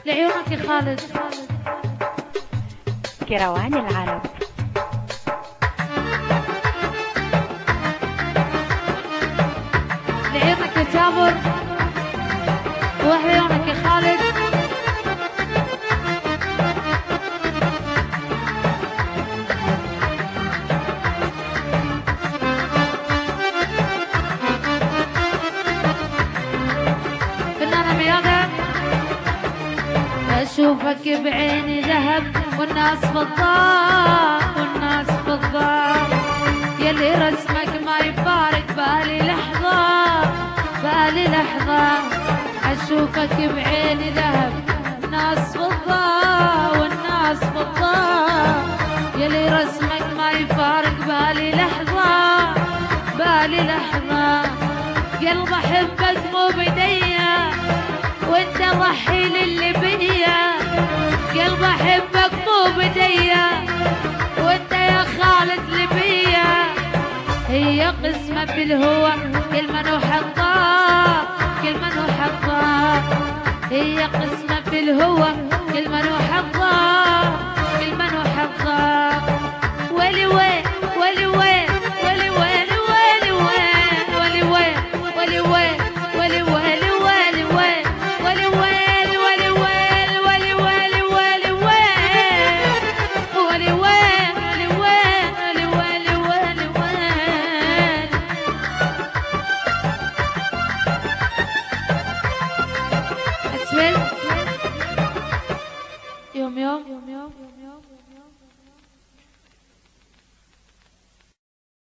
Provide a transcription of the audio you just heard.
لعيونك يا خالد كروان العرب. لعيونك يا جابر وعيونك يا خالد. فنانة ميادة أشوفك بعيني ذهب والناس فضاء والناس فضاء، يلي رسمك ما يفارق بالي لحظة بالي لحظة. أشوفك بعيني ذهب والناس فضاء والناس فضاء، يلي رسمك ما يفارق بالي لحظة بالي لحظة. قلب أحبك مو بديا وانت ضحي للي بيا، قلب أحبك مو بديا وانت يا خالد لبيا. هي قسمة بالهوى كل من حظاه كل من حظاه، هي قسمة بالهوى